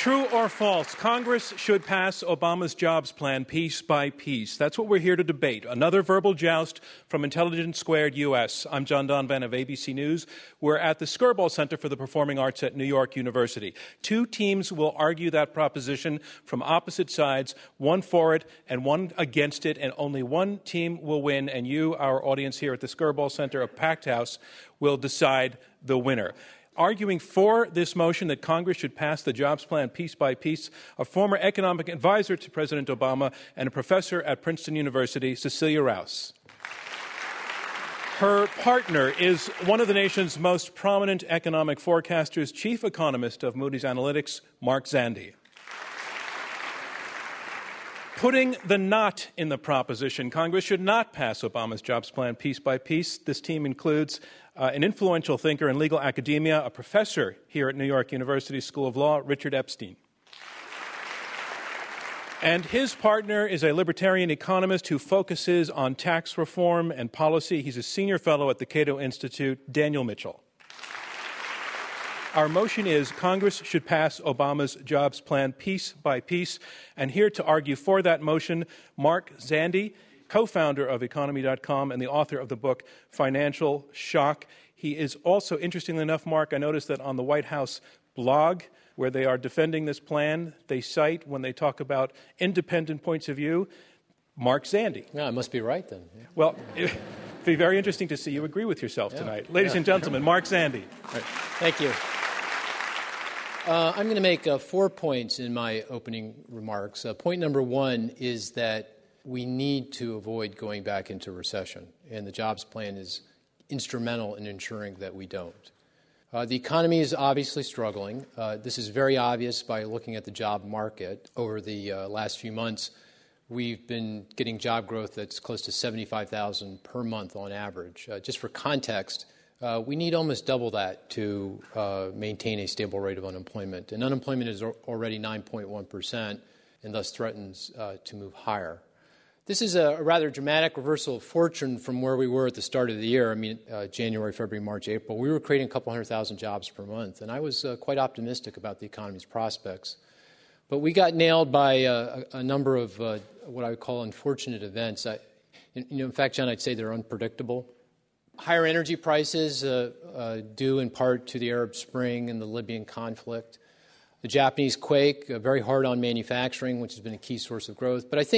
True or false, Congress should pass Obama's jobs plan piece by piece. That's what we're here to debate. Another verbal joust from Intelligence Squared U.S. I'm John Donvan of ABC News. We're at the Skirball Center for the Performing Arts at New York University. Two teams will argue that proposition from opposite sides, one for it and one against it, and only one team will win, and you, our audience here at the Skirball Center, a packed house, will decide the winner. Arguing for this motion that Congress should pass the jobs plan piece by piece, a former economic advisor to President Obama and a professor at Princeton University, Cecilia Rouse. Her partner is one of the nation's most prominent economic forecasters, chief economist of Moody's Analytics, Mark Zandi. Putting the knot in the proposition, Congress should not pass Obama's jobs plan piece by piece. This team includes an influential thinker in legal academia, a professor here at New York University School of Law, Richard Epstein. And his partner is a libertarian economist who focuses on tax reform and policy. He's a senior fellow at the Cato Institute, Daniel Mitchell. Our motion is Congress should pass Obama's jobs plan piece by piece. And here to argue for that motion, Mark Zandi, co-founder of Economy.com and the author of the book Financial Shock. He is also, interestingly enough, Mark, I noticed that on the White House blog, where they are defending this plan, they cite, when they talk about independent points of view, Mark Zandi. Yeah, I must be right then. Yeah. Well, it'd be very interesting to see you agree with yourself tonight. Ladies and gentlemen, Mark Zandi. Right. Thank you. I'm going to make 4 points in my opening remarks. Point number one is that we need to avoid going back into recession, and the jobs plan is instrumental in ensuring that we don't. The economy is obviously struggling. This is very obvious by looking at the job market. Over the last few months, we've been getting job growth that's close to 75,000 per month on average. Just for context, we need almost double that to maintain a stable rate of unemployment. And unemployment is already 9.1% and thus threatens to move higher. This is a rather dramatic reversal of fortune from where we were at the start of the year. I mean, January, February, March, April. We were creating a couple 100,000 jobs per month, and I was quite optimistic about the economy's prospects. But we got nailed by a number of what I would call unfortunate events. In fact, John, I'd say they're unpredictable. Higher energy prices due in part to the Arab Spring and the Libyan conflict. The Japanese quake, very hard on manufacturing, which has been a key source of growth. But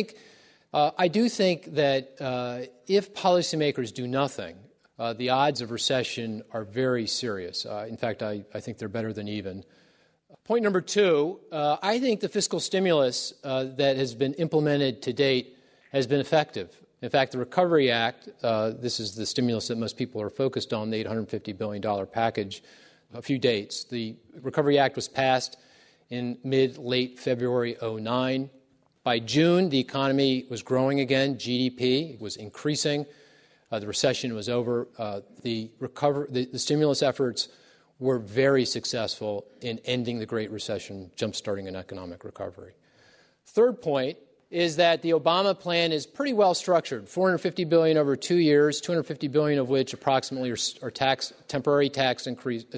I do think that if policymakers do nothing, the odds of recession are very serious. In fact, I think they're better than even. Point number two, I think the fiscal stimulus that has been implemented to date has been effective. In fact, the Recovery Act, this is the stimulus that most people are focused on, the $850 billion package, a few dates. The Recovery Act was passed in mid-late February 2009. By June, the economy was growing again. GDP was increasing. The recession was over. The stimulus efforts were very successful in ending the Great Recession, jumpstarting an economic recovery. Third point is that the Obama plan is pretty well structured. $450 billion over 2 years, $250 billion of which approximately are temporary tax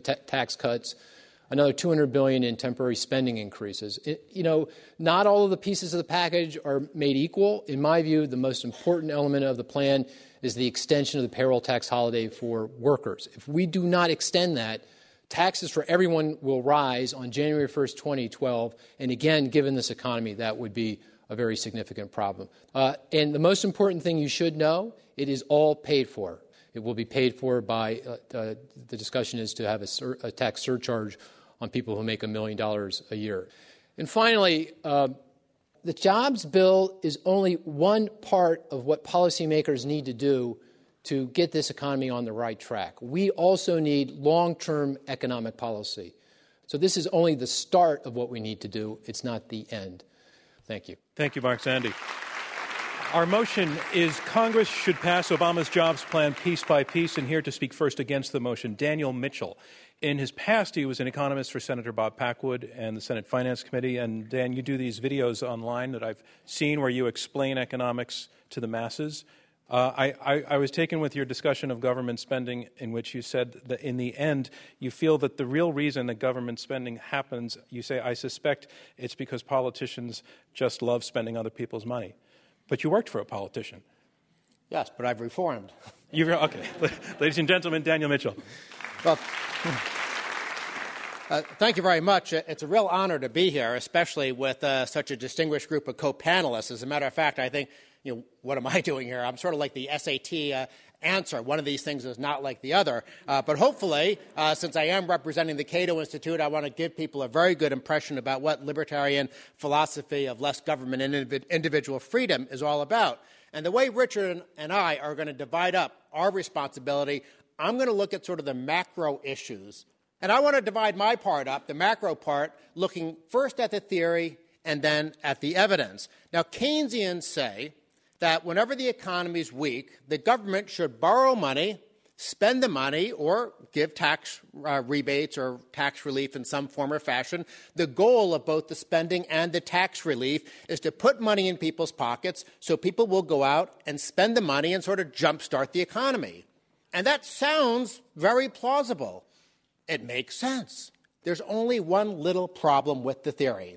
cuts. Another $200 billion in temporary spending increases. Not all of the pieces of the package are made equal. In my view, the most important element of the plan is the extension of the payroll tax holiday for workers. If we do not extend that, taxes for everyone will rise on January 1st, 2012. And again, given this economy, that would be a very significant problem. And the most important thing you should know, it is all paid for. It will be paid for by, the discussion is to have a tax surcharge on people who make $1 million a year. And finally, the jobs bill is only one part of what policymakers need to do to get this economy on the right track. We also need long-term economic policy. So this is only the start of what we need to do. It's not the end. Thank you. Thank you, Mark Zandi. Our motion is Congress should pass Obama's jobs plan piece by piece. And here to speak first against the motion, Daniel Mitchell. In his past, he was an economist for Senator Bob Packwood and the Senate Finance Committee. And, Dan, you do these videos online that I've seen where you explain economics to the masses. I was taken with your discussion of government spending, in which you said that in the end you feel that the real reason that government spending happens, you say, I suspect it's because politicians just love spending other people's money. But you worked for a politician. Yes, but I've reformed. Okay. Ladies and gentlemen, Daniel Mitchell. Well, thank you very much. It's a real honor to be here, especially with such a distinguished group of co-panelists. As a matter of fact, I think, what am I doing here? I'm sort of like the SAT answer. One of these things is not like the other. But hopefully, since I am representing the Cato Institute, I want to give people a very good impression about what libertarian philosophy of less government and individual freedom is all about. And the way Richard and I are going to divide up our responsibility, I'm going to look at sort of the macro issues. And I want to divide my part up, the macro part, looking first at the theory and then at the evidence. Now, Keynesians say that whenever the economy is weak, the government should borrow money, spend the money, or give tax rebates or tax relief in some form or fashion. The goal of both the spending and the tax relief is to put money in people's pockets so people will go out and spend the money and sort of jumpstart the economy. And that sounds very plausible. It makes sense. There's only one little problem with the theory.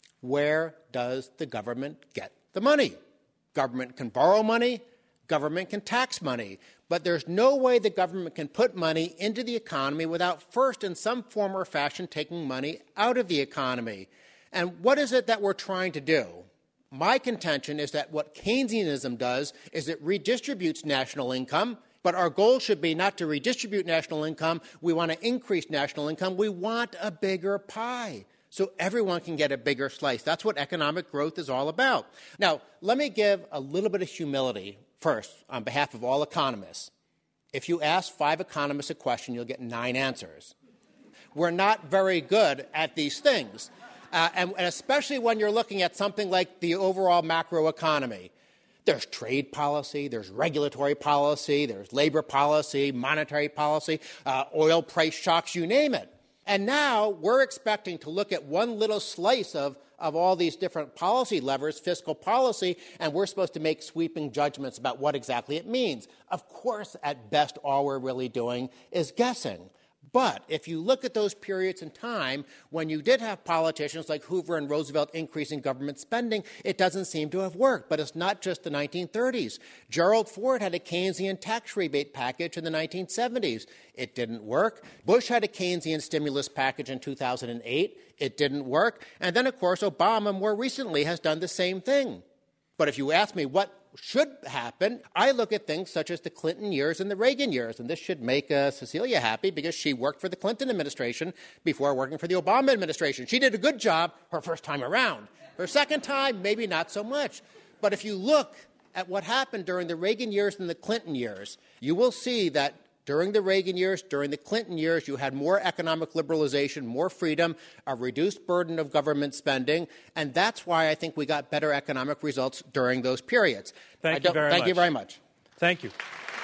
Where does the government get the money? Government can borrow money, government can tax money, but there's no way the government can put money into the economy without first, in some form or fashion, taking money out of the economy. And what is it that we're trying to do? My contention is that what Keynesianism does is it redistributes national income, but our goal should be not to redistribute national income. We want to increase national income. We want a bigger pie, so everyone can get a bigger slice. That's what economic growth is all about. Now, let me give a little bit of humility first on behalf of all economists. If you ask 5 economists a question, you'll get 9 answers. We're not very good at these things, and especially when you're looking at something like the overall macroeconomy. There's trade policy, there's regulatory policy, there's labor policy, monetary policy, oil price shocks, you name it. And now we're expecting to look at one little slice of all these different policy levers, fiscal policy, and we're supposed to make sweeping judgments about what exactly it means. Of course, at best, all we're really doing is guessing. But if you look at those periods in time when you did have politicians like Hoover and Roosevelt increasing government spending, it doesn't seem to have worked. But it's not just the 1930s. Gerald Ford had a Keynesian tax rebate package in the 1970s. It didn't work. Bush had a Keynesian stimulus package in 2008. It didn't work. And then, of course, Obama more recently has done the same thing. But if you ask me what should happen, I look at things such as the Clinton years and the Reagan years. And this should make Cecilia happy because she worked for the Clinton administration before working for the Obama administration. She did a good job her first time around. Her second time, maybe not so much. But if you look at what happened during the Reagan years and the Clinton years, you will see that during the Reagan years, during the Clinton years, you had more economic liberalization, more freedom, a reduced burden of government spending, and that's why I think we got better economic results during those periods. Thank you very much. Thank you.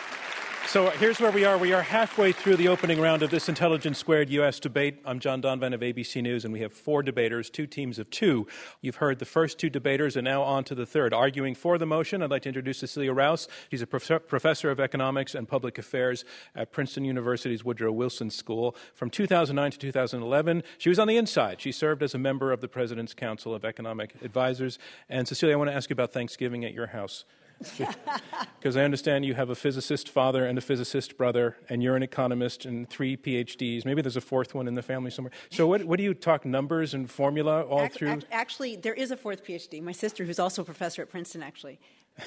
So here's where we are. We are halfway through the opening round of this Intelligence Squared U.S. debate. I'm John Donvan of ABC News, and we have 4 debaters, 2 teams of 2. You've heard the first 2 debaters, and now on to the third. Arguing for the motion, I'd like to introduce Cecilia Rouse. She's a professor of economics and public affairs at Princeton University's Woodrow Wilson School. From 2009 to 2011, she was on the inside. She served as a member of the President's Council of Economic Advisors. And Cecilia, I want to ask you about Thanksgiving at your house. Because I understand you have a physicist father and a physicist brother, and you're an economist and 3 PhDs. Maybe there's a 4th one in the family somewhere. So what do you talk numbers and formula all through? Actually, there is a 4th PhD. My sister, who's also a professor at Princeton, actually.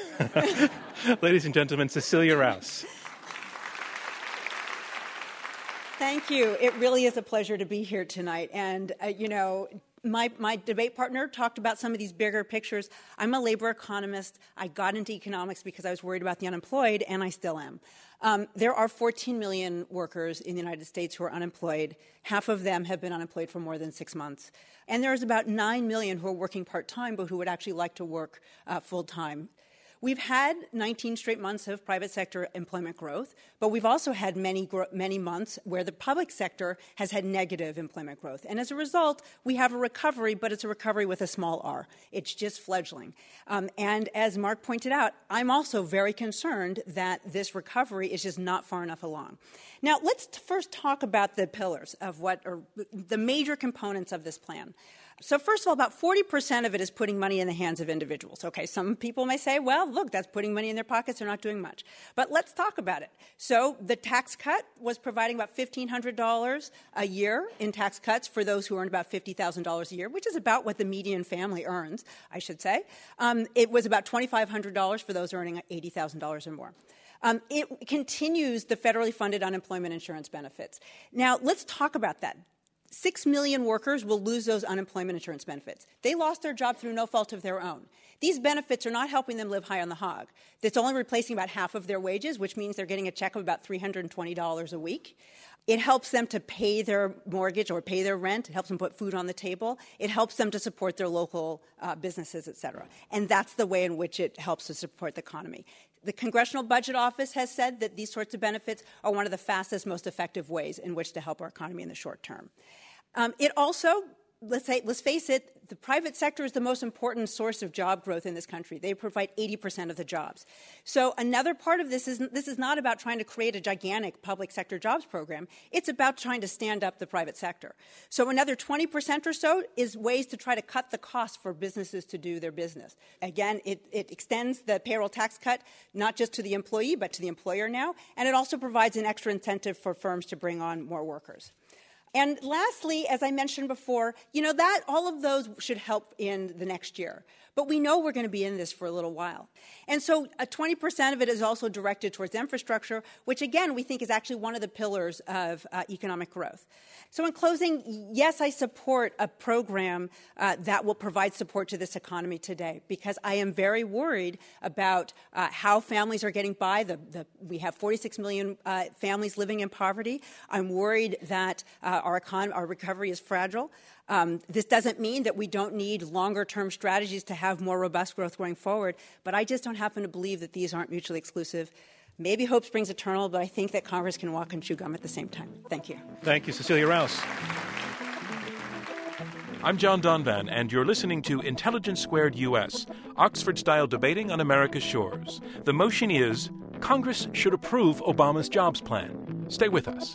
Ladies and gentlemen, Cecilia Rouse. Thank you. It really is a pleasure to be here tonight. And, my debate partner talked about some of these bigger pictures. I'm a labor economist. I got into economics because I was worried about the unemployed, and I still am. There are 14 million workers in the United States who are unemployed. Half of them have been unemployed for more than 6 months. And there's about 9 million who are working part-time, but who would actually like to work full-time. We've had 19 straight months of private sector employment growth, but we've also had many months where the public sector has had negative employment growth. And as a result, we have a recovery, but it's a recovery with a small r. It's just fledgling. And as Mark pointed out, I'm also very concerned that this recovery is just not far enough along. Now, let's first talk about the pillars of what are the major components of this plan. So first of all, about 40% of it is putting money in the hands of individuals. Okay, some people may say, well, look, that's putting money in their pockets. They're not doing much. But let's talk about it. So the tax cut was providing about $1,500 a year in tax cuts for those who earn about $50,000 a year, which is about what the median family earns, I should say. It was about $2,500 for those earning $80,000 or more. It continues the federally funded unemployment insurance benefits. Now, let's talk about that. 6 million workers will lose those unemployment insurance benefits. They lost their job through no fault of their own. These benefits are not helping them live high on the hog. It's only replacing about half of their wages, which means they're getting a check of about $320 a week. It helps them to pay their mortgage or pay their rent. It helps them put food on the table. It helps them to support their local businesses, et cetera. And that's the way in which it helps to support the economy. The Congressional Budget Office has said that these sorts of benefits are one of the fastest, most effective ways in which to help our economy in the short term. It also, let's face it, the private sector is the most important source of job growth in this country. They provide 80% of the jobs. So another part of this is not about trying to create a gigantic public sector jobs program. It's about trying to stand up the private sector. So another 20% or so is ways to try to cut the cost for businesses to do their business. Again, it extends the payroll tax cut not just to the employee but to the employer now, and it also provides an extra incentive for firms to bring on more workers. And lastly, as I mentioned before, that all of those should help in the next year. But we know we're going to be in this for a little while. And so 20% of it is also directed towards infrastructure, which, again, we think is actually one of the pillars of economic growth. So in closing, yes, I support a program that will provide support to this economy today, because I am very worried about how families are getting by. We have 46 million families living in poverty. I'm worried that our recovery is fragile. This doesn't mean that we don't need longer-term strategies to have more robust growth going forward, but I just don't happen to believe that these aren't mutually exclusive. Maybe hope springs eternal, but I think that Congress can walk and chew gum at the same time. Thank you. Thank you, Cecilia Rouse. I'm John Donvan, and you're listening to Intelligence Squared U.S., Oxford-style debating on America's shores. The motion is, Congress should approve Obama's jobs plan. Stay with us.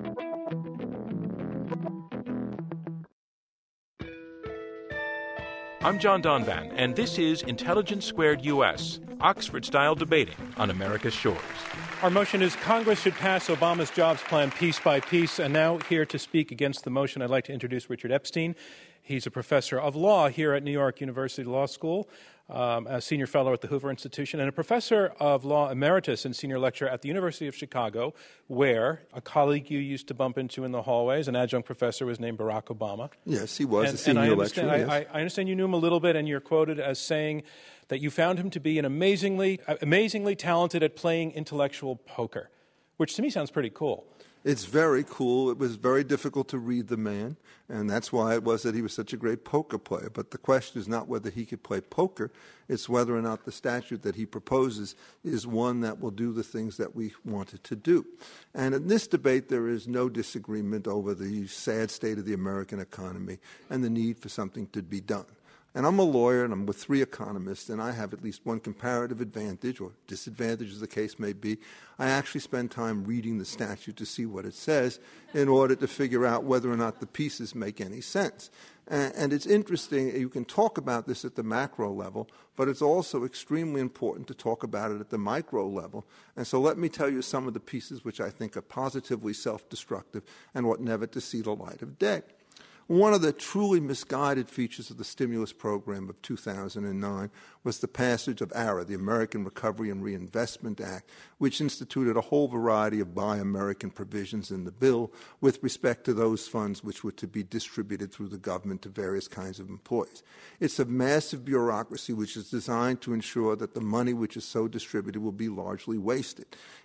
I'm John Donvan, and this is Intelligence Squared U.S., Oxford-style debating on America's shores. Our motion is Congress should pass Obama's jobs plan piece by piece. And now here to speak against the motion, I'd like to introduce Richard Epstein. He's a professor of law here at New York University Law School, a senior fellow at the Hoover Institution, and a professor of law emeritus and senior lecturer at the University of Chicago, where a colleague you used to bump into in the hallways, an adjunct professor, was named Barack Obama. Yes, he was a senior lecturer. Yes. I understand you knew him a little bit, and you're quoted as saying that you found him to be an amazingly talented at playing intellectual poker, which to me sounds pretty cool. It's very cool. It was very difficult to read the man, and that's why it was that he was such a great poker player. But the question is not whether he could play poker. It's whether or not the statute that he proposes is one that will do the things that we want it to do. And in this debate, there is no disagreement over the sad state of the American economy and the need for something to be done. And I'm a lawyer, and I'm with 3 economists, and I have at least one comparative advantage, or disadvantage as the case may be. I actually spend time reading the statute to see what it says in order to figure out whether or not the pieces make any sense. And it's interesting, you can talk about this at the macro level, but it's also extremely important to talk about it at the micro level. And so let me tell you some of the pieces which I think are positively self-destructive and what never to see the light of day. One of the truly misguided features of the stimulus program of 2009 was the passage of ARRA, the American Recovery and Reinvestment Act, which instituted a whole variety of Buy American provisions in the bill with respect to those funds which were to be distributed through the government to various kinds of employees. It's a massive bureaucracy which is designed to ensure that the money which is so distributed will be largely wasted.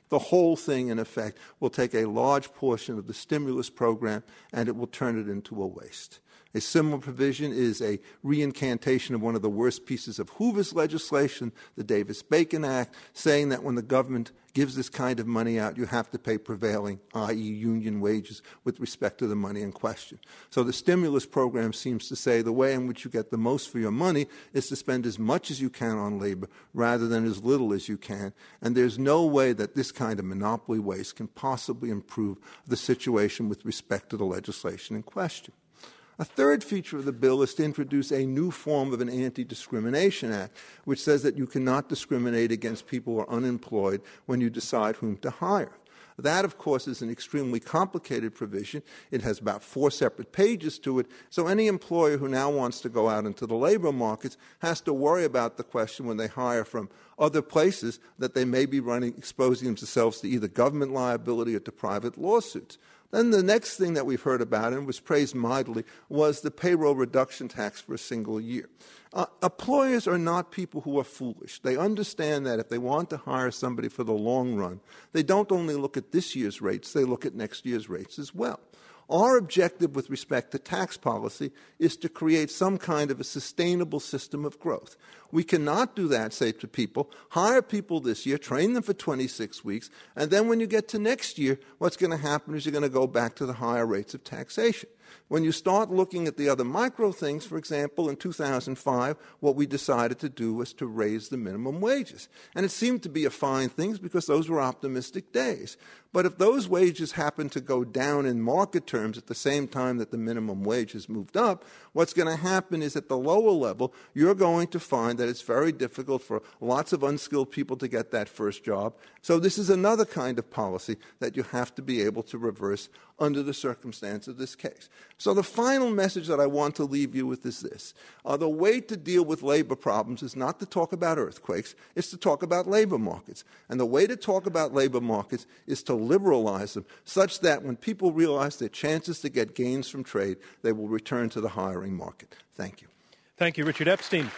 the whole thing, in effect, will take a large portion of the stimulus program and it will turn it into a waste. A similar provision is a reincantation of one of the worst pieces of Hoover's legislation, the Davis-Bacon Act, saying that when the government gives this kind of money out, you have to pay prevailing, i.e. union wages, with respect to the money in question. So the stimulus program seems to say the way in which you get the most for your money is to spend as much as you can on labor rather than as little as you can. And there's no way that this kind of monopoly waste can possibly improve the situation with respect to the legislation in question. A third feature of the bill is to introduce a new form of an anti-discrimination act, which says that you cannot discriminate against people who are unemployed when you decide whom to hire. That, of course, is an extremely complicated provision. It has about 4 separate pages to it, so any employer who now wants to go out into the labor markets has to worry about the question when they hire from other places that they may be exposing themselves to either government liability or to private lawsuits. Then the next thing that we've heard about, and was praised mightily, was the payroll reduction tax for a single year. Employers are not people who are foolish. They understand that if they want to hire somebody for the long run, they don't only look at this year's rates, they look at next year's rates as well. Our objective with respect to tax policy is to create some kind of a sustainable system of growth. We cannot do that, say to people, hire people this year, train them for 26 weeks, and then when you get to next year, what's going to happen is you're going to go back to the higher rates of taxation. When you start looking at the other micro things, for example, in 2005, what we decided to do was to raise the minimum wages. And it seemed to be a fine thing because those were optimistic days. But if those wages happen to go down in market terms at the same time that the minimum wage has moved up, what's going to happen is at the lower level, you're going to find that it's very difficult for lots of unskilled people to get that first job. So this is another kind of policy that you have to be able to reverse under the circumstance of this case. So the final message that I want to leave you with is this. The way to deal with labor problems is not to talk about earthquakes, it's to talk about labor markets. And the way to talk about labor markets is to liberalize them such that when people realize their chances to get gains from trade, they will return to the hiring market. Thank you. Thank you, Richard Epstein.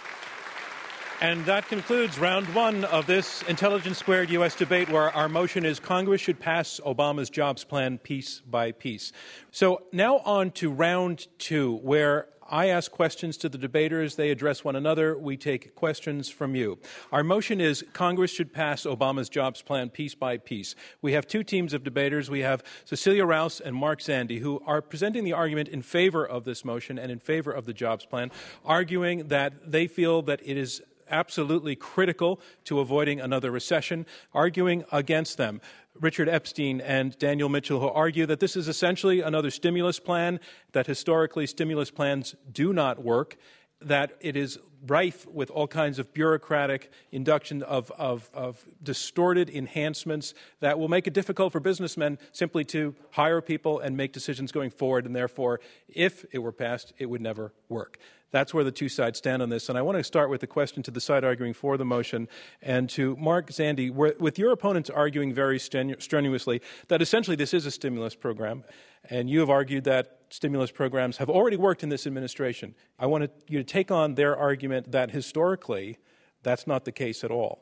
And that concludes round 1 of this Intelligence Squared U.S. debate, where our motion is Congress should pass Obama's jobs plan piece by piece. So now on to round 2, where I ask questions to the debaters. They address one another. We take questions from you. Our motion is Congress should pass Obama's jobs plan piece by piece. We have 2 teams of debaters. We have Cecilia Rouse and Mark Zandi, who are presenting the argument in favor of this motion and in favor of the jobs plan, arguing that they feel that it is absolutely critical to avoiding another recession. Arguing against them, Richard Epstein and Daniel Mitchell, who argue that this is essentially another stimulus plan, that historically stimulus plans do not work, that it is rife with all kinds of bureaucratic induction of distorted enhancements that will make it difficult for businessmen simply to hire people and make decisions going forward, and therefore, if it were passed, it would never work. That's where the 2 sides stand on this. And I want to start with the question to the side arguing for the motion and to Mark Zandi, with your opponents arguing very strenuously that essentially this is a stimulus program, and you have argued that stimulus programs have already worked in this administration. I want you to take on their argument that historically that's not the case at all.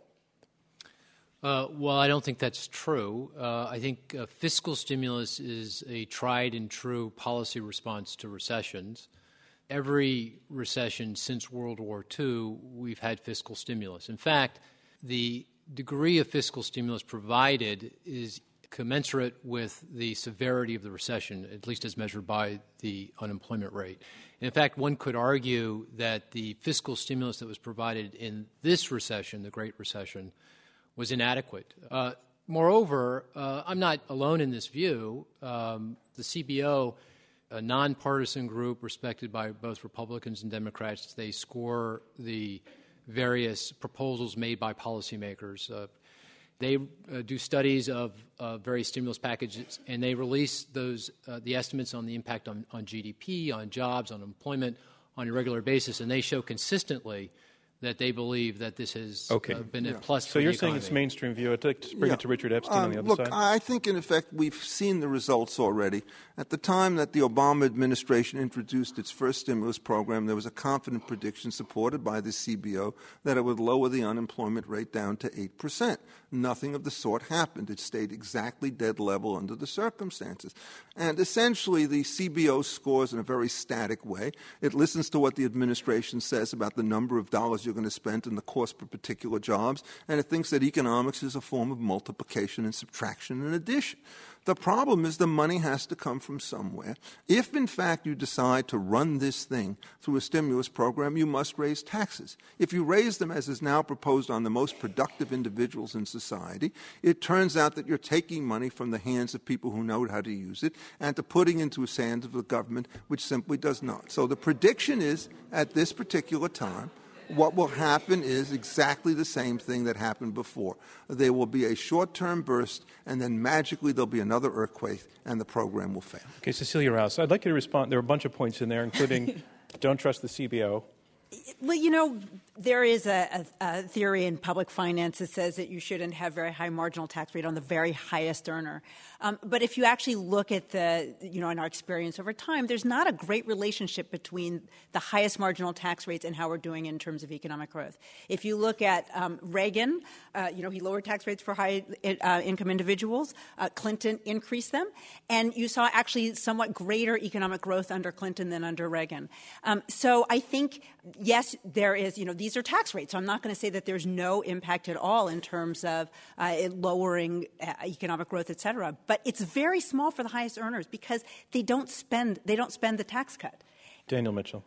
Well, I don't think that's true. I think fiscal stimulus is a tried and true policy response to recessions. Every recession since World War II, we've had fiscal stimulus. In fact, the degree of fiscal stimulus provided is commensurate with the severity of the recession, at least as measured by the unemployment rate. And in fact, one could argue that the fiscal stimulus that was provided in this recession, the Great Recession, was inadequate. Moreover, I'm not alone in this view. The CBO, a nonpartisan group respected by both Republicans and Democrats, they score the various proposals made by policymakers. They do studies of various stimulus packages, and they release those the estimates on the impact on GDP, on jobs, on employment on a regular basis, and they show consistently that they believe that this has been a plus for So the you're economy. saying it's mainstream view. I'd like to bring it to Richard Epstein on the other Look, side. I think, in effect, we've seen the results already. At the time that the Obama administration introduced its first stimulus program, there was a confident prediction supported by the CBO that it would lower the unemployment rate down to 8%. Nothing of the sort happened. It stayed exactly dead level under the circumstances. And essentially, the CBO scores in a very static way. It listens to what the administration says about the number of dollars you're going to spend and the cost per particular jobs, and it thinks that economics is a form of multiplication and subtraction and addition. The problem is the money has to come from somewhere. If, in fact, you decide to run this thing through a stimulus program, you must raise taxes. If you raise them, as is now proposed, on the most productive individuals in society, it turns out that you're taking money from the hands of people who know how to use it and to putting into the hands of the government, which simply does not. So the prediction is, at this particular time, what will happen is exactly the same thing that happened before. There will be a short-term burst, and then magically there'll be another earthquake, and the program will fail. Okay, Cecilia Rouse, I'd like you to respond. There are a bunch of points in there, including don't trust the CBO. Well, there is a theory in public finance that says that you shouldn't have very high marginal tax rate on the very highest earner. But if you actually look at in our experience over time, there's not a great relationship between the highest marginal tax rates and how we're doing in terms of economic growth. If you look at Reagan, he lowered tax rates for high income individuals. Clinton increased them. And you saw actually somewhat greater economic growth under Clinton than under Reagan. So I think, yes, there is, these are tax rates. So I'm not going to say that there's no impact at all in terms of it lowering economic growth, et cetera. But it's very small for the highest earners because they don't spend the tax cut. Daniel Mitchell.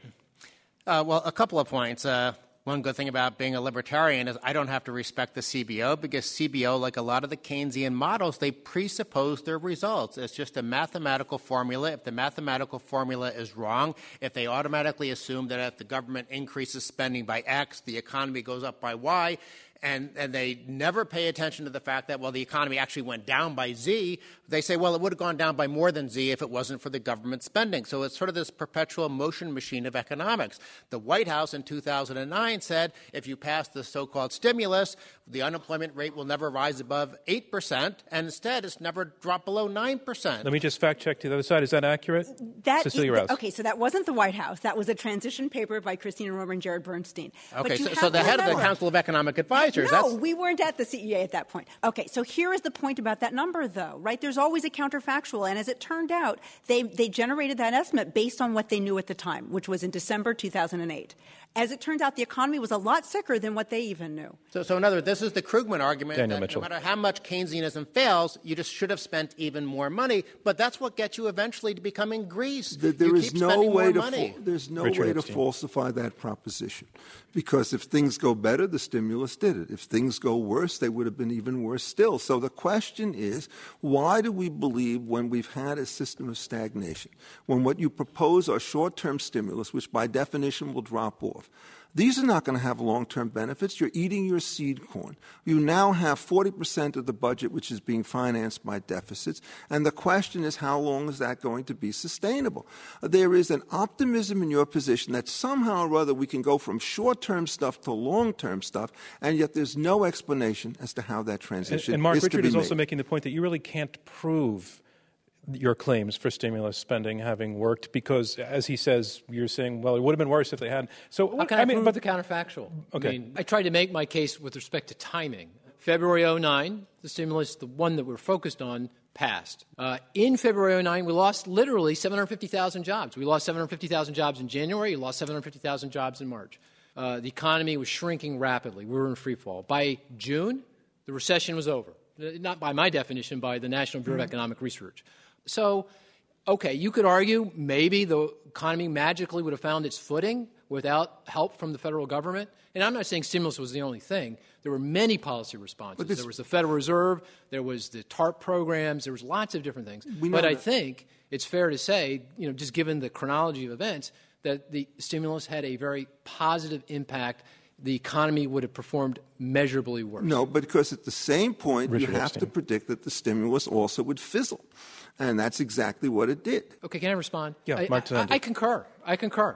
Well, a couple of points. One good thing about being a libertarian is I don't have to respect the CBO because CBO, like a lot of the Keynesian models, they presuppose their results. It's just a mathematical formula. If the mathematical formula is wrong, if they automatically assume that if the government increases spending by X, the economy goes up by Y, and they never pay attention to the fact that, well, the economy actually went down by Z. They say, well, it would have gone down by more than Z if it wasn't for the government spending. So it's sort of this perpetual motion machine of economics. The White House in 2009 said if you pass the so-called stimulus, the unemployment rate will never rise above 8%, and instead it's never dropped below 9%. Let me just fact check to the other side. Is that accurate? Cecilia Rouse. Okay, so that wasn't the White House. That was a transition paper by Christina Romer and Jared Bernstein. Okay, so the head of the Council of Economic Advisors. No, we weren't at the CEA at that point. Okay, so here is the point about that number, though, right? There's always a counterfactual, and as it turned out, they generated that estimate based on what they knew at the time, which was in December 2008. As it turns out, the economy was a lot sicker than what they even knew. So in other words, this is the Krugman argument Daniel that Mitchell. no matter how much Keynesianism fails, you just should have spent even more money. But that's what gets you eventually to becoming Greece. There is no way to there's no Richard way to Epstein. falsify that proposition, because if things go better, the stimulus did it. If things go worse, they would have been even worse still. So the question is, why do we believe when we've had a system of stagnation, when what you propose are short-term stimulus, which by definition will drop off, these are not going to have long-term benefits. You're eating your seed corn. You now have 40% of the budget which is being financed by deficits, and the question is, how long is that going to be sustainable? There is an optimism in your position that somehow or other we can go from short-term stuff to long-term stuff, and yet there's no explanation as to how that transition And Mark, is to Richard be is also made. making the point that you really can't prove your claims for stimulus spending having worked because, as he says, you're saying, well, it would have been worse if they hadn't. So How can I prove the counterfactual? Okay. I tried to make my case with respect to timing. February 2009, the stimulus, the one that we're focused on, passed. In February 2009, we lost literally 750,000 jobs. We lost 750,000 jobs in January. We lost 750,000 jobs in March. The economy was shrinking rapidly. We were in free fall. By June, the recession was over. Not by my definition, by the National Bureau of Economic Research. So, okay, you could argue maybe the economy magically would have found its footing without help from the federal government. And I'm not saying stimulus was the only thing. There were many policy responses. There was the Federal Reserve. There was the TARP programs. There was lots of different things. But I think it's fair to say, just given the chronology of events, that the stimulus had a very positive impact the economy would have performed measurably worse. No, because at the same point, Richard you have Epstein. to predict that the stimulus also would fizzle. And that's exactly what it did. Okay, can I respond? Yeah, Mark Zandi. I concur. I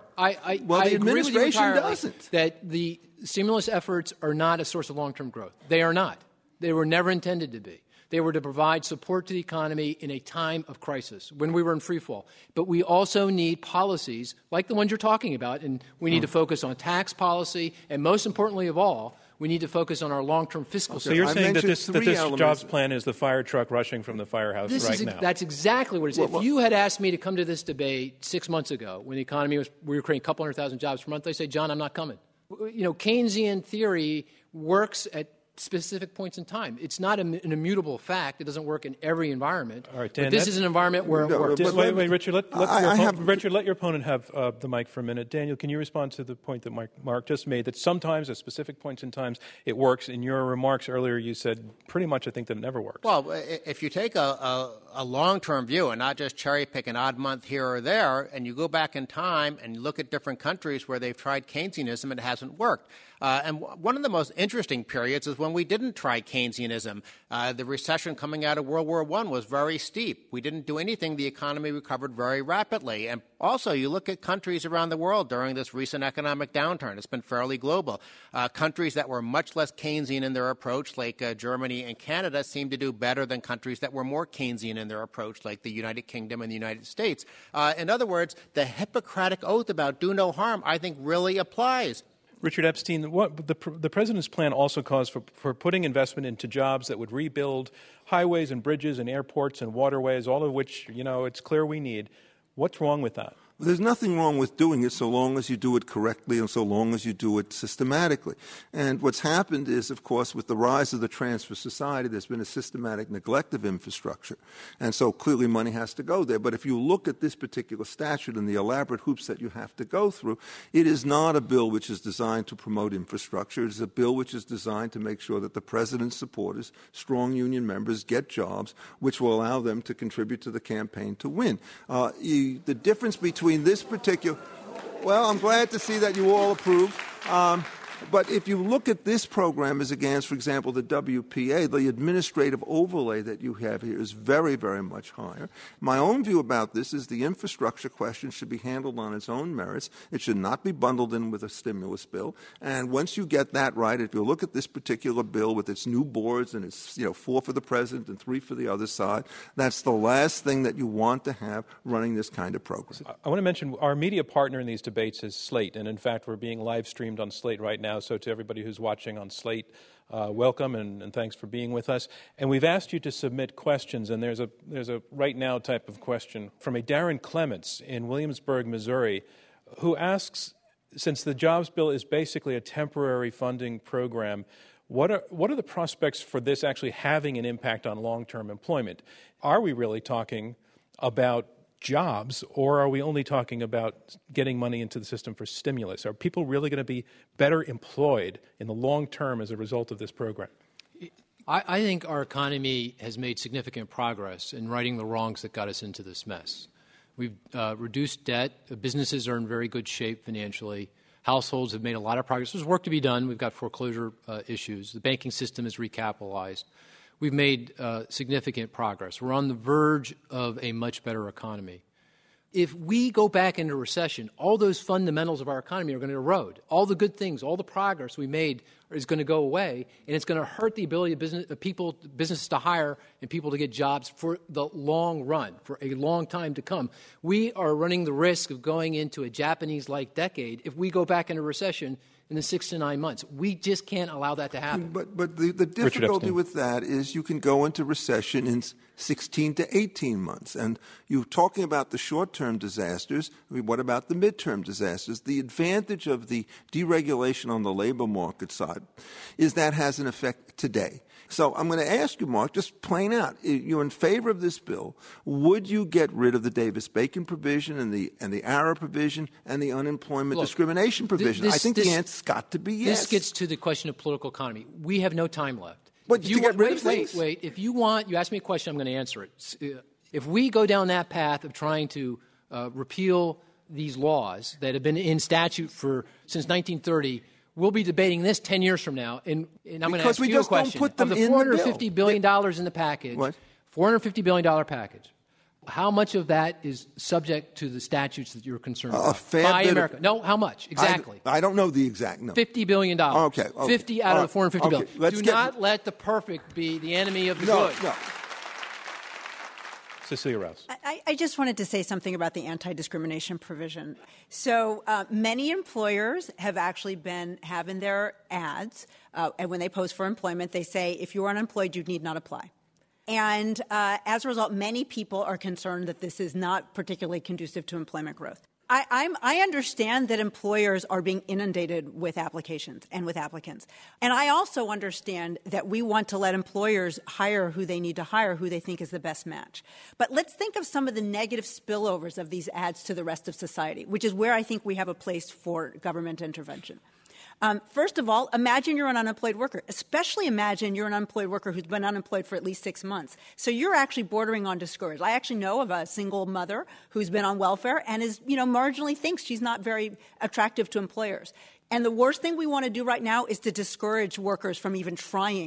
Well, the agree with you administration entirely doesn't. that the stimulus efforts are not a source of long-term growth. They are not. They were never intended to be. They were to provide support to the economy in a time of crisis, when we were in free fall. But we also need policies like the ones you're talking about, and we need to focus on tax policy, and most importantly of all, we need to focus on our long-term fiscal So you're I saying that mentioned this three elements. jobs plan is the fire truck rushing from the firehouse now? That's exactly what it is. If you had asked me to come to this debate 6 months ago, when the economy we were creating a couple 100,000 jobs per month, I say, John, I'm not coming. Keynesian theory works at specific points in time. It's not an immutable fact. It doesn't work in every environment. All right, Dan, but this is an environment where it works. Wait, Richard. Richard, let your opponent have the mic for a minute. Daniel, can you respond to the point that Mark just made, that sometimes at specific points in times it works? In your remarks earlier, you said pretty much, I think, that it never works. Well, if you take a long-term view and not just cherry-pick an odd month here or there, and you go back in time and you look at different countries where they've tried Keynesianism, it hasn't worked. And one of the most interesting periods is when we didn't try Keynesianism. The recession coming out of World War I was very steep. We didn't do anything. The economy recovered very rapidly. And also, you look at countries around the world during this recent economic downturn. It's been fairly global. Countries that were much less Keynesian in their approach, like Germany and Canada, seem to do better than countries that were more Keynesian in their approach, like the United Kingdom and the United States. In other words, the Hippocratic oath about do no harm, I think, really applies. Richard Epstein, the president's plan also calls for putting investment into jobs that would rebuild highways and bridges and airports and waterways, all of which, it's clear we need. What's wrong with that? There's nothing wrong with doing it so long as you do it correctly and so long as you do it systematically. And what's happened is, of course, with the rise of the transfer society, there's been a systematic neglect of infrastructure. And so clearly money has to go there. But if you look at this particular statute and the elaborate hoops that you have to go through, it is not a bill which is designed to promote infrastructure. It is a bill which is designed to make sure that the president's supporters, strong union members, get jobs which will allow them to contribute to the campaign to win. The difference between this particular, well, I'm glad to see that you all approve. But if you look at this program as against, for example, the WPA, the administrative overlay that you have here is very, very much higher. My own view about this is the infrastructure question should be handled on its own merits. It should not be bundled in with a stimulus bill. And once you get that right, if you look at this particular bill with its new boards and it's 4 for the president and 3 for the other side, that's the last thing that you want to have running this kind of program. I want to mention our media partner in these debates is Slate, and in fact, we're being live streamed on Slate right now. So to everybody who's watching on Slate, welcome and thanks for being with us. And we've asked you to submit questions, and there's a right now type of question from a Darren Clements in Williamsburg, Missouri, who asks, since the jobs bill is basically a temporary funding program, what are the prospects for this actually having an impact on long-term employment? Are we really talking about jobs, or are we only talking about getting money into the system for stimulus? Are people really going to be better employed in the long term as a result of this program? I think our economy has made significant progress in righting the wrongs that got us into this mess. We've reduced debt. Businesses are in very good shape financially. Households have made a lot of progress. There's work to be done. We've got foreclosure issues. The banking system is recapitalized. We've made significant progress. We're on the verge of a much better economy. If we go back into recession, all those fundamentals of our economy are going to erode. All the good things, all the progress we made is going to go away, and it's going to hurt the ability of businesses to hire and people to get jobs for the long run, for a long time to come. We are running the risk of going into a Japanese-like decade if we go back into recession in the 6 to 9 months. We just can't allow that to happen. But the difficulty with that is you can go into recession in 16 to 18 months. And you're talking about the short-term disasters. I mean, what about the midterm disasters? The advantage of the deregulation on the labor market side is that has an effect today. So I'm going to ask you, Mark, just plain out, you're in favor of this bill. Would you get rid of the Davis-Bacon provision and the ARA provision and the unemployment discrimination provision? I think the answer's got to be yes. This gets to the question of political economy. We have no time left. But you get rid of things? Wait. If you ask me a question, I'm going to answer it. If we go down that path of trying to repeal these laws that have been in statute since 1930, we'll be debating this 10 years from now, and I'm going to ask we you a just don't question. put them of the in the bill. $450 billion in the package, What? $450 billion package, how much of that is subject to the statutes that you're concerned about? A fair by bit America. No, how much? Exactly. I don't know the exact number. $50 billion. Okay. 50 out of the $450 billion. Let's Do get- not let the perfect be the enemy of the No, good. no. Cecilia Rouse. I just wanted to say something about the anti-discrimination provision. So many employers have actually have in their ads, and when they post for employment, they say, if you're unemployed, you need not apply. And as a result, many people are concerned that this is not particularly conducive to employment growth. I understand that employers are being inundated with applications and with applicants. And I also understand that we want to let employers hire who they need to hire, who they think is the best match. But let's think of some of the negative spillovers of these ads to the rest of society, which is where I think we have a place for government intervention. First of all, imagine you're an unemployed worker. Especially imagine you're an unemployed worker who's been unemployed for at least 6 months. So you're actually bordering on discouraged. I actually know of a single mother who's been on welfare and is, marginally thinks she's not very attractive to employers. And the worst thing we want to do right now is to discourage workers from even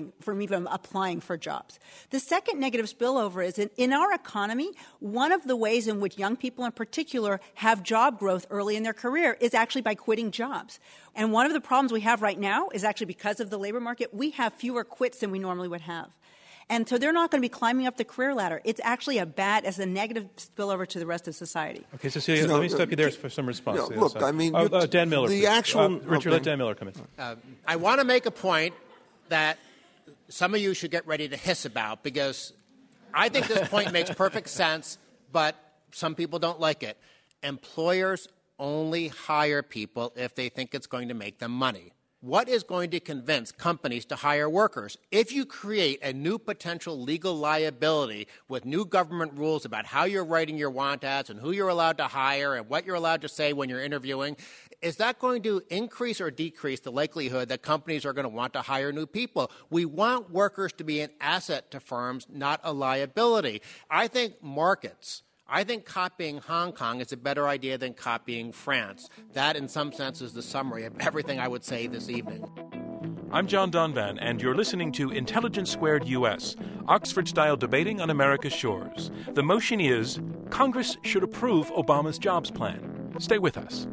applying for jobs. The second negative spillover is in our economy, one of the ways in which young people in particular have job growth early in their career is actually by quitting jobs. And one of the problems we have right now is actually because of the labor market, we have fewer quits than we normally would have. And so they're not going to be climbing up the career ladder. It's actually as a negative spillover to the rest of society. Okay, Cecilia, let me stop you there for some response. Look, I mean, Dan Miller. the actual Richard, let Dan Miller come in. I want to make a point that some of you should get ready to hiss about, because I think this point makes perfect sense, but some people don't like it. Employers only hire people if they think it's going to make them money. What is going to convince companies to hire workers? If you create a new potential legal liability with new government rules about how you're writing your want ads and who you're allowed to hire and what you're allowed to say when you're interviewing, is that going to increase or decrease the likelihood that companies are going to want to hire new people? We want workers to be an asset to firms, not a liability. I think copying Hong Kong is a better idea than copying France. That, in some sense, is the summary of everything I would say this evening. I'm John Donvan, and you're listening to Intelligence Squared U.S., Oxford-style debating on America's shores. The motion is, Congress should approve Obama's jobs plan. Stay with us.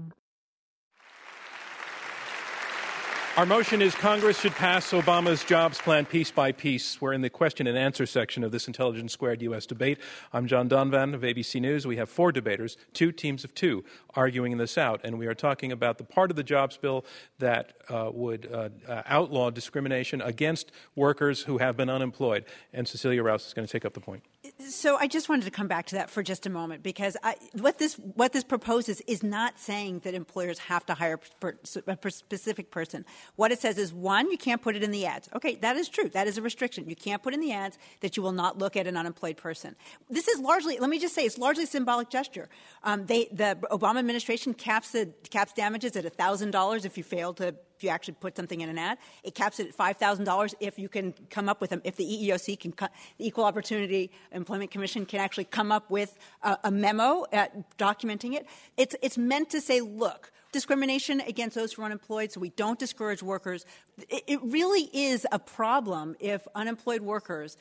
Our motion is Congress should pass Obama's jobs plan piece by piece. We're in the question and answer section of this Intelligence Squared U.S. debate. I'm John Donvan of ABC News. We have 4 debaters, 2 teams of 2, arguing this out. And we are talking about the part of the jobs bill that would outlaw discrimination against workers who have been unemployed. And Cecilia Rouse is going to take up the point. So I just wanted to come back to that for just a moment, because what this proposes is not saying that employers have to hire a specific person. What it says is, 1, you can't put it in the ads. Okay, that is true. That is a restriction. You can't put in the ads that you will not look at an unemployed person. This is largely, let me just say, it's largely a symbolic gesture. The Obama administration caps damages at $1,000 if you actually put something in an ad. It caps it at $5,000 if you can come up with them. If the EEOC the Equal Opportunity Employment Commission can actually come up with a memo documenting it. It's meant to say, look, discrimination against those who are unemployed, so we don't discourage workers. It really is a problem if unemployed workers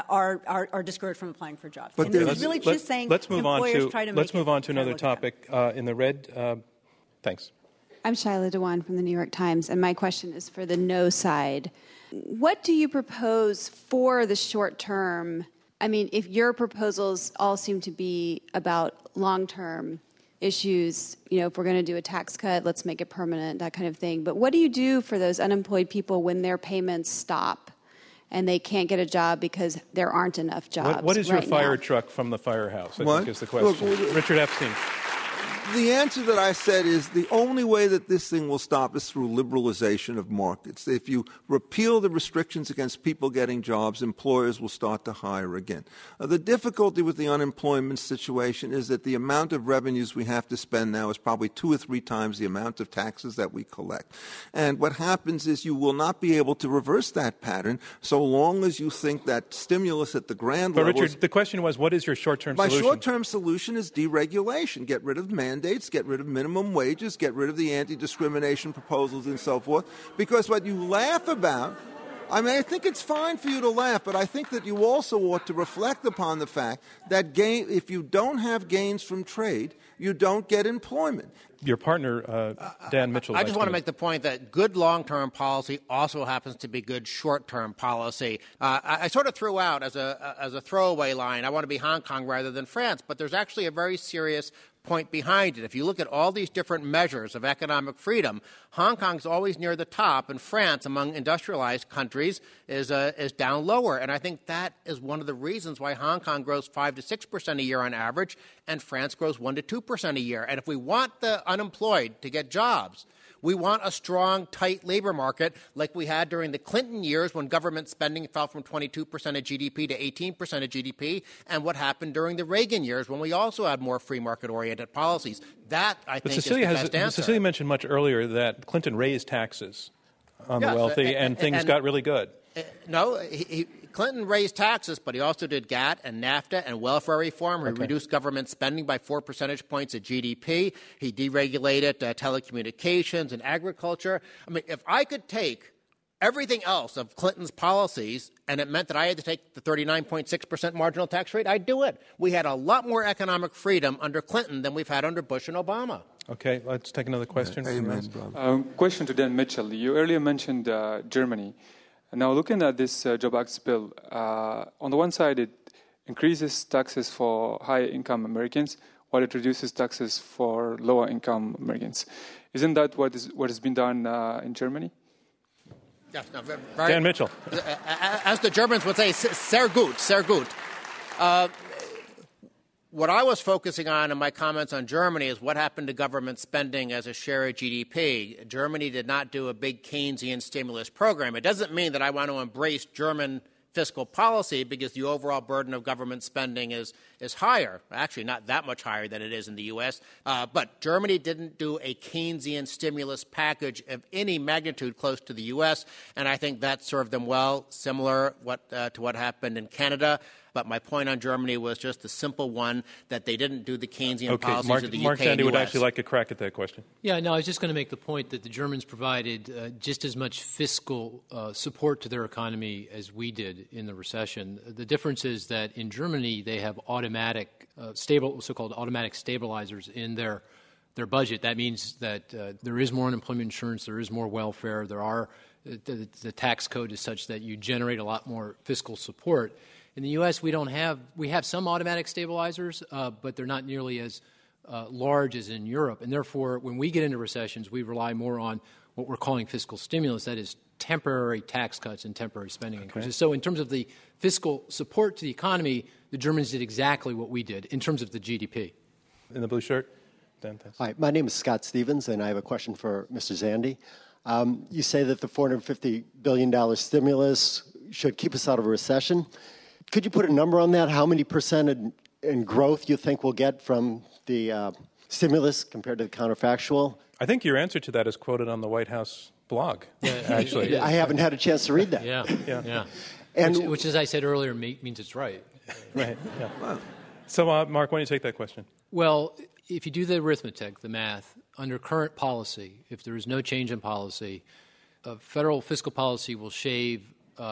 are discouraged from applying for jobs. But and it's really just saying let's move on to another look topic in the red. Thanks. I'm Shyla Dewan from the New York Times, and my question is for the no side. What do you propose for the short term? I mean, if your proposals all seem to be about long-term issues, if we're going to do a tax cut, let's make it permanent, that kind of thing. But what do you do for those unemployed people when their payments stop and they can't get a job because there aren't enough jobs? What is your right fire now? truck from the firehouse, I What? think is the question. Look, Richard Epstein. The answer that I said is the only way that this thing will stop is through liberalization of markets. If you repeal the restrictions against people getting jobs, employers will start to hire again. The difficulty with the unemployment situation is that the amount of revenues we have to spend now is probably 2 or 3 times the amount of taxes that we collect. And what happens is you will not be able to reverse that pattern so long as you think that stimulus at the grand level. But Richard, the question was, what is your short-term solution? My short-term solution is deregulation. Get rid of mandates. mandates, get rid of minimum wages, get rid of the anti-discrimination proposals and so forth. Because what you laugh about, I mean, I think it's fine for you to laugh, but I think that you also ought to reflect upon the fact that if you don't have gains from trade, you don't get employment. Your partner, Dan Mitchell. I just want to make the point that good long-term policy also happens to be good short-term policy. I sort of threw out as a throwaway line, I want to be Hong Kong rather than France, but there's actually a very serious point behind it. If you look at all these different measures of economic freedom, Hong Kong's always near the top, and France, among industrialized countries, is down lower. And I think that is one of the reasons why Hong Kong grows 5 to 6% a year on average, and France grows 1 to 2% a year. And if we want the unemployed to get jobs, we want a strong, tight labor market like we had during the Clinton years when government spending fell from 22% of GDP to 18% of GDP, and what happened during the Reagan years when we also had more free market-oriented policies. That, I think, is the best answer. Cecilia mentioned much earlier that Clinton raised taxes on the wealthy, and things got really good. No, Clinton raised taxes, but he also did GATT and NAFTA and welfare reform. He reduced government spending by 4 percentage points of GDP. He deregulated telecommunications and agriculture. I mean, if I could take everything else of Clinton's policies and it meant that I had to take the 39.6% marginal tax rate, I'd do it. We had a lot more economic freedom under Clinton than we've had under Bush and Obama. Okay, let's take another question. Amen, question to Dan Mitchell. You earlier mentioned Germany. Now, looking at this Job Act bill, on the one side, it increases taxes for high-income Americans, while it reduces taxes for lower-income Americans. Isn't that what has been done in Germany? Yes, no, Dan Mitchell. As the Germans would say, sehr gut, sehr gut. What I was focusing on in my comments on Germany is what happened to government spending as a share of GDP. Germany did not do a big Keynesian stimulus program. It doesn't mean that I want to embrace German fiscal policy because the overall burden of government spending is higher, actually not that much higher than it is in the U.S. But Germany didn't do a Keynesian stimulus package of any magnitude close to the U.S., and I think that served them well, similar to what happened in Canada. But my point on Germany was just the simple one that they didn't do the Keynesian policies of the UK Mark Zandi and would US. actually like a crack at that question. Yeah, no, I was just going to make the point that the Germans provided just as much fiscal support to their economy as we did in the recession. The difference is that in Germany they have automatic, so-called automatic stabilizers in their budget. That means that there is more unemployment insurance, there is more welfare, the tax code is such that you generate a lot more fiscal support. In the U.S., we have some automatic stabilizers, but they're not nearly as large as in Europe. And therefore, when we get into recessions, we rely more on what we're calling fiscal stimulus, that is temporary tax cuts and temporary spending increases. So in terms of the fiscal support to the economy, the Germans did exactly what we did in terms of the GDP. In the blue shirt. Dan, thanks. Hi, my name is Scott Stevens, and I have a question for Mr. Zandi. You say that the $450 billion stimulus should keep us out of a recession. Could you put a number on that? How many percent in growth you think we'll get from the stimulus compared to the counterfactual? I think your answer to that is quoted on the White House blog, actually. I haven't had a chance to read that. Yeah. And which, as I said earlier, means it's right. Right, yeah. Wow. So, Mark, why don't you take that question? Well, if you do the arithmetic, the math, under current policy, if there is no change in policy, federal fiscal policy will shave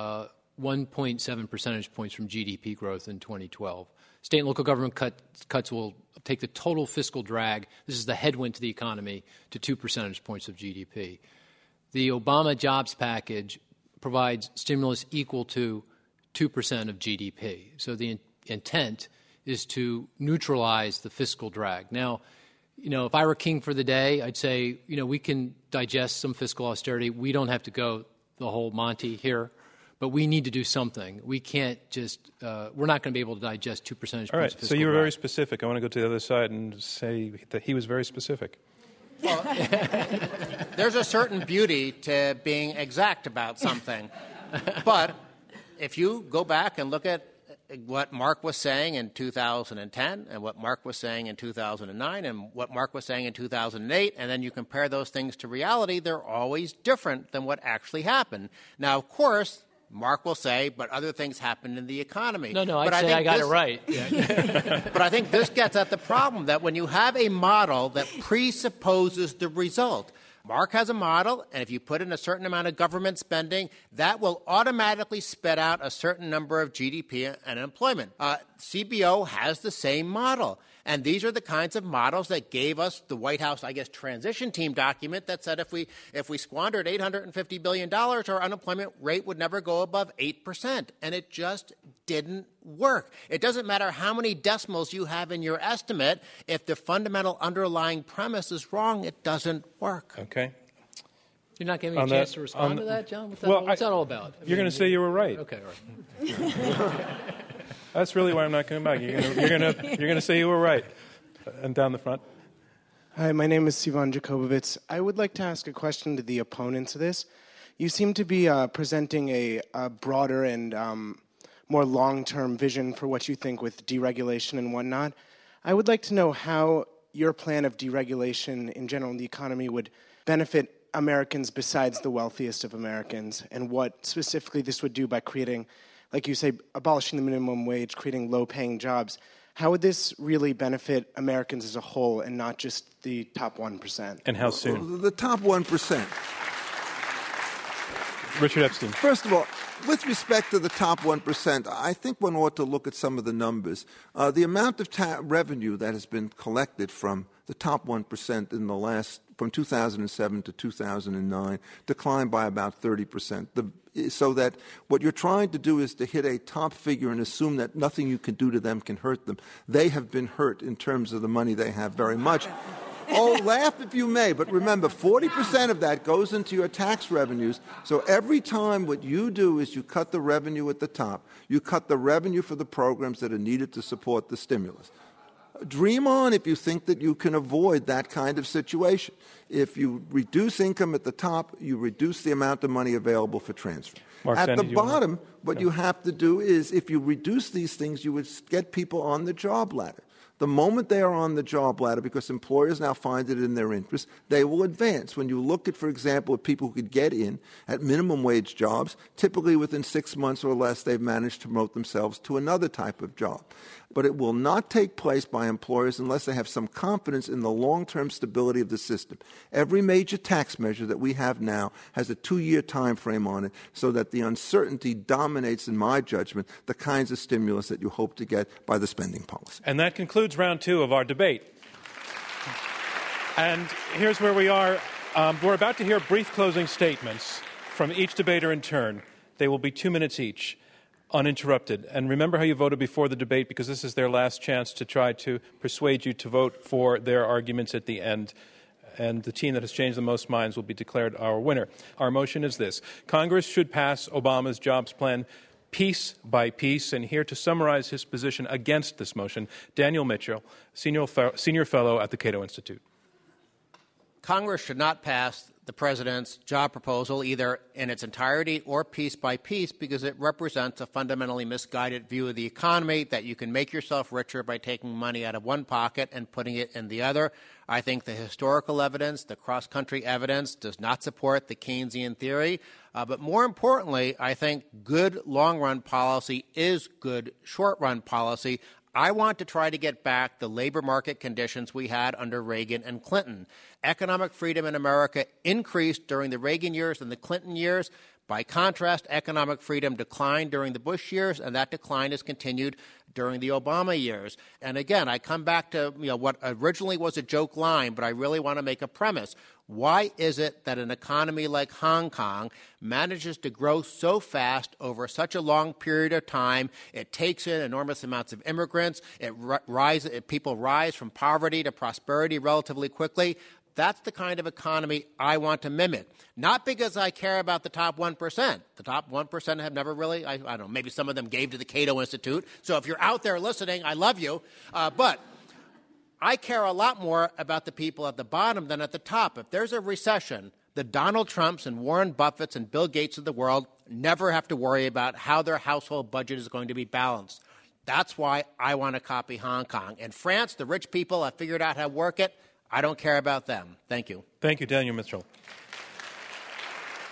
1.7 percentage points from GDP growth in 2012. State and local government cuts will take the total fiscal drag, this is the headwind to the economy, to 2 percentage points of GDP. The Obama jobs package provides stimulus equal to 2% of GDP. So the intent is to neutralize the fiscal drag. Now, if I were king for the day, I'd say, we can digest some fiscal austerity. We don't have to go the whole Monty here. But we need to do something. We can't just we're not going to be able to digest 2 percentage points. All right, so you were very specific. I want to go to the other side and say that he was very specific. Well, there's a certain beauty to being exact about something. But if you go back and look at what Mark was saying in 2010 and what Mark was saying in 2009 and what Mark was saying in 2008, and then you compare those things to reality, they're always different than what actually happened. Now, of course, Mark will say, but other things happened in the economy. No, I'd say I got it right. But I think this gets at the problem that when you have a model that presupposes the result, Mark has a model, and if you put in a certain amount of government spending, that will automatically spit out a certain number of GDP and employment. CBO has the same model. And these are the kinds of models that gave us the White House, I guess, transition team document that said if we squandered $850 billion, our unemployment rate would never go above 8%. And it just didn't work. It doesn't matter how many decimals you have in your estimate. If the fundamental underlying premise is wrong, it doesn't work. Okay. You're not giving me a chance to respond to that, John? What's that all about? You're going to say you were right. Okay, all right. That's really why I'm not coming back. You're going to say you were right. And down the front. Hi, my name is Sivan Jacobovitz. I would like to ask a question to the opponents of this. You seem to be presenting a broader and more long-term vision for what you think with deregulation and whatnot. I would like to know how your plan of deregulation in general in the economy would benefit Americans besides the wealthiest of Americans, and what specifically this would do by creating, like you say, abolishing the minimum wage, creating low-paying jobs. How would this really benefit Americans as a whole and not just the top 1%? And how soon? The top 1%. Richard Epstein. First of all, with respect to the top 1%, I think one ought to look at some of the numbers. The amount of revenue that has been collected from the top 1% in the last, from 2007 to 2009, declined by about 30%. So that what you're trying to do is to hit a top figure and assume that nothing you can do to them can hurt them. They have been hurt in terms of the money they have very much. Oh, laugh if you may, but remember, 40% of that goes into your tax revenues. So every time what you do is you cut the revenue at the top, you cut the revenue for the programs that are needed to support the stimulus. Dream on if you think that you can avoid that kind of situation. If you reduce income at the top, you reduce the amount of money available for transfer. At the bottom, what you have to do is, if you reduce these things, you would get people on the job ladder. The moment they are on the job ladder, because employers now find it in their interest, they will advance. When you look at, for example, at people who could get in at minimum wage jobs, typically within 6 months or less, they've managed to promote themselves to another type of job. But it will not take place by employers unless they have some confidence in the long-term stability of the system. Every major tax measure that we have now has a 2-year time frame on it, so that the uncertainty dominates, in my judgment, the kinds of stimulus that you hope to get by the spending policy. And that concludes round 2 of our debate. And here's where we are. We're about to hear brief closing statements from each debater in turn. They will be 2 minutes each, uninterrupted. And remember how you voted before the debate, because this is their last chance to try to persuade you to vote for their arguments at the end. And the team that has changed the most minds will be declared our winner. Our motion is this: Congress should pass Obama's jobs plan piece by piece. And here to summarize his position against this motion, Daniel Mitchell, senior fellow at the Cato Institute. Congress should not pass the president's job proposal either in its entirety or piece by piece, because it represents a fundamentally misguided view of the economy, that you can make yourself richer by taking money out of one pocket and putting it in the other. I think the historical evidence, the cross-country evidence, does not support the Keynesian theory. But more importantly, I think good long-run policy is good short-run policy. I want to try to get back the labor market conditions we had under Reagan and Clinton. Economic freedom in America increased during the Reagan years and the Clinton years. By contrast, economic freedom declined during the Bush years, and that decline has continued during the Obama years. And again, I come back to what originally was a joke line, but I really want to make a premise. Why is it that an economy like Hong Kong manages to grow so fast over such a long period of time? It takes in enormous amounts of immigrants. People rise from poverty to prosperity relatively quickly. That's the kind of economy I want to mimic. Not because I care about the top 1%. The top 1% have never really, I don't know, maybe some of them gave to the Cato Institute. So if you're out there listening, I love you. But I care a lot more about the people at the bottom than at the top. If there's a recession, the Donald Trumps and Warren Buffetts and Bill Gates of the world never have to worry about how their household budget is going to be balanced. That's why I want to copy Hong Kong. In France, the rich people have figured out how to work it. I don't care about them. Thank you. Thank you, Daniel Mitchell.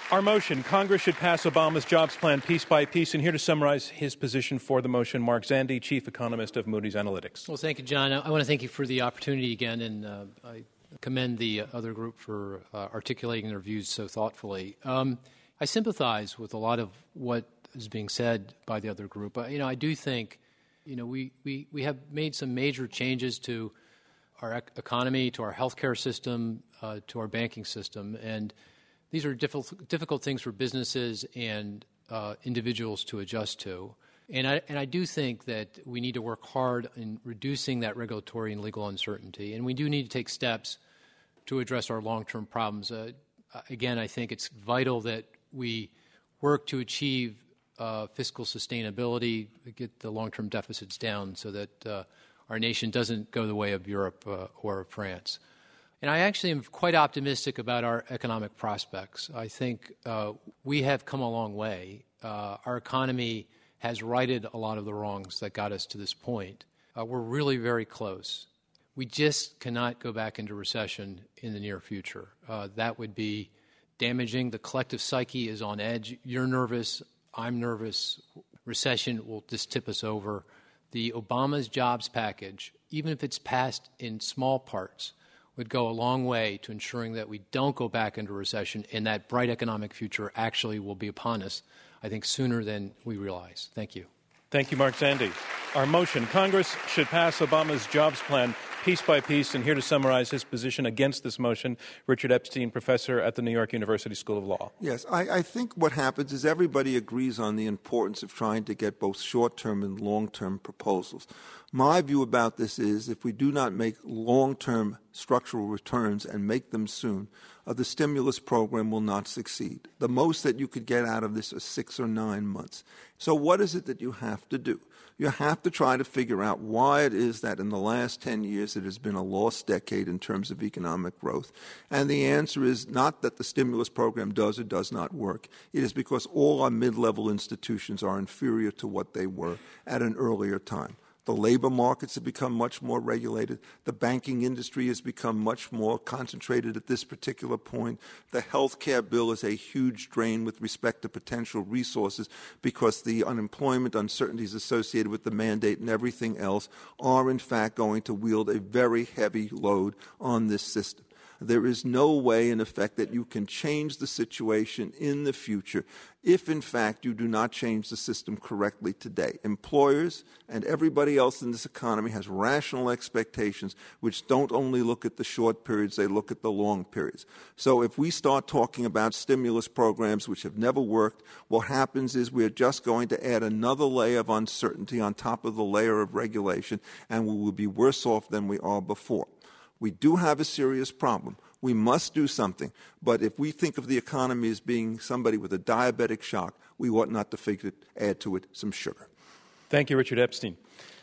Our motion, Congress should pass Obama's jobs plan piece by piece. And here to summarize his position for the motion, Mark Zandi, chief economist of Moody's Analytics. Well, thank you, John. I want to thank you for the opportunity again, and I commend the other group for articulating their views so thoughtfully. I sympathize with a lot of what is being said by the other group. I do think, we have made some major changes to our economy, to our healthcare system, to our banking system, and these are difficult things for businesses and individuals to adjust to. And I do think that we need to work hard in reducing that regulatory and legal uncertainty, and we do need to take steps to address our long-term problems. Again, I think it's vital that we work to achieve fiscal sustainability, get the long-term deficits down so that our nation doesn't go the way of Europe or France. And I actually am quite optimistic about our economic prospects. I think we have come a long way. Our economy has righted a lot of the wrongs that got us to this point. We're really very close. We just cannot go back into recession in the near future. That would be damaging. The collective psyche is on edge. You're nervous. I'm nervous. Recession will just tip us over. The Obama's jobs package, even if it's passed in small parts, would go a long way to ensuring that we don't go back into recession and that bright economic future actually will be upon us, I think, sooner than we realize. Thank you. Thank you, Mark Zandi. Our motion, Congress should pass Obama's jobs plan piece by piece. And here to summarize his position against this motion, Richard Epstein, professor at the New York University School of Law. Yes, I think what happens is everybody agrees on the importance of trying to get both short-term and long-term proposals. My view about this is if we do not make long-term structural returns and make them soon, the stimulus program will not succeed. The most that you could get out of this is 6 or 9 months. So what is it that you have to do? You have to try to figure out why it is that in the last 10 years it has been a lost decade in terms of economic growth. And the answer is not that the stimulus program does or does not work. It is because all our mid-level institutions are inferior to what they were at an earlier time. The labor markets have become much more regulated. The banking industry has become much more concentrated at this particular point. The health care bill is a huge drain with respect to potential resources because the unemployment uncertainties associated with the mandate and everything else are, in fact, going to wield a very heavy load on this system. There is no way, in effect, that you can change the situation in the future if, in fact, you do not change the system correctly today. Employers and everybody else in this economy has rational expectations which don't only look at the short periods, they look at the long periods. So if we start talking about stimulus programs which have never worked, what happens is we're just going to add another layer of uncertainty on top of the layer of regulation, and we will be worse off than we are before. We do have a serious problem. We must do something. But if we think of the economy as being somebody with a diabetic shock, we ought not to add to it some sugar. Thank you, Richard Epstein.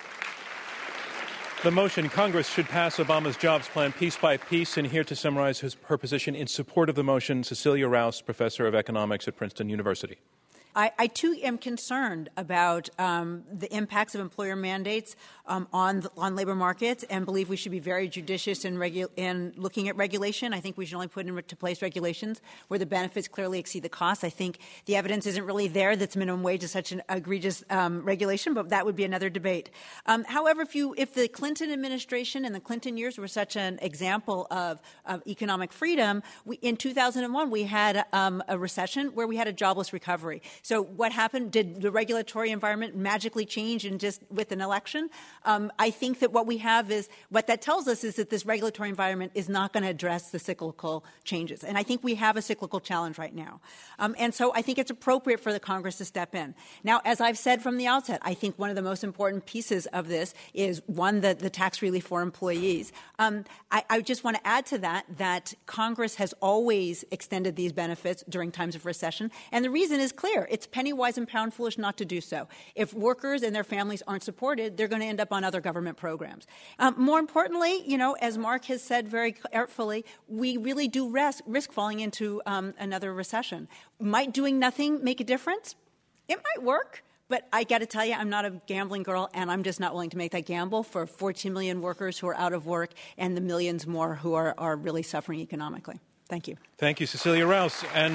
The motion, Congress should pass Obama's jobs plan piece by piece. And here to summarize her position in support of the motion, Cecilia Rouse, professor of economics at Princeton University. I too am concerned about the impacts of employer mandates on labor markets, and believe we should be very judicious in looking at regulation. I think we should only put into place regulations where the benefits clearly exceed the costs. I think the evidence isn't really there that minimum wage is such an egregious regulation, but that would be another debate. However, if the Clinton administration and the Clinton years were such an example of economic freedom, in 2001 we had a recession where we had a jobless recovery. So what happened? Did the regulatory environment magically change with an election? I think that what that tells us is that this regulatory environment is not going to address the cyclical changes. And I think we have a cyclical challenge right now. And so I think it's appropriate for the Congress to step in. Now, as I've said from the outset, I think one of the most important pieces of this is, one, the tax relief for employees. I just want to add to that Congress has always extended these benefits during times of recession. And the reason is clear. It's penny wise and pound foolish not to do so. If workers and their families aren't supported, they're going to end up on other government programs. More importantly, as Mark has said very artfully, we really do risk falling into another recession. Might doing nothing make a difference? It might work. But I got to tell you, I'm not a gambling girl, and I'm just not willing to make that gamble for 14 million workers who are out of work and the millions more who are really suffering economically. Thank you. Thank you, Cecilia Rouse. And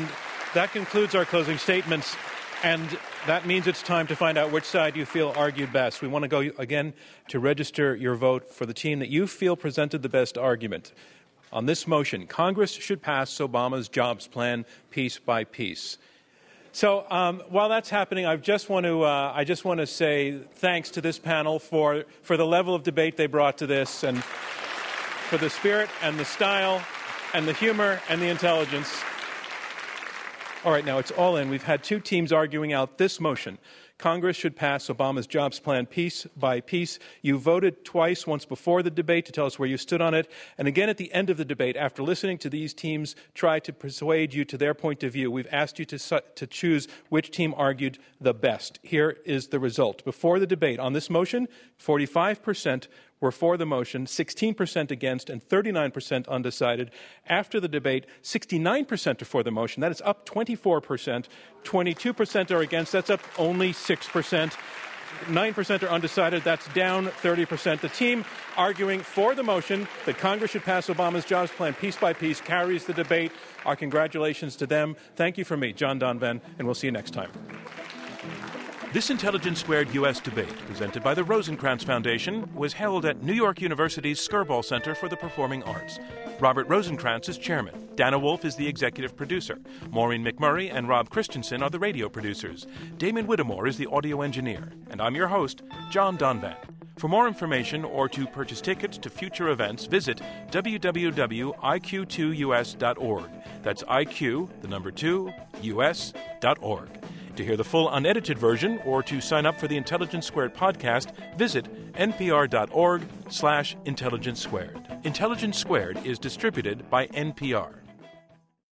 That concludes our closing statements, and that means it's time to find out which side you feel argued best. We want to go again to register your vote for the team that you feel presented the best argument. On this motion, Congress should pass Obama's jobs plan piece by piece. So while that's happening, I just want to say thanks to this panel for the level of debate they brought to this, and for the spirit and the style and the humor and the intelligence. All right, now it's all in. We've had two teams arguing out this motion. Congress should pass Obama's jobs plan piece by piece. You voted twice, once before the debate to tell us where you stood on it, and again at the end of the debate, after listening to these teams try to persuade you to their point of view. We've asked you to choose which team argued the best. Here is the result. Before the debate on this motion, 45% were for the motion, 16% against, and 39% undecided. After the debate, 69% are for the motion. That is up 24%. 22% are against. That's up only 6%. 9% are undecided. That's down 30%. The team arguing for the motion that Congress should pass Obama's jobs plan piece by piece carries the debate. Our congratulations to them. Thank you from me, John Donvan, and we'll see you next time. This Intelligence Squared U.S. debate, presented by the Rosencrantz Foundation, was held at New York University's Skirball Center for the Performing Arts. Robert Rosencrantz is chairman. Dana Wolf is the executive producer. Maureen McMurray and Rob Christensen are the radio producers. Damon Whittemore is the audio engineer. And I'm your host, John Donvan. For more information or to purchase tickets to future events, visit www.iq2us.org. That's IQ, the number 2, us.org. To hear the full unedited version or to sign up for the Intelligence Squared podcast, visit npr.org/Intelligence Squared. Intelligence Squared is distributed by NPR.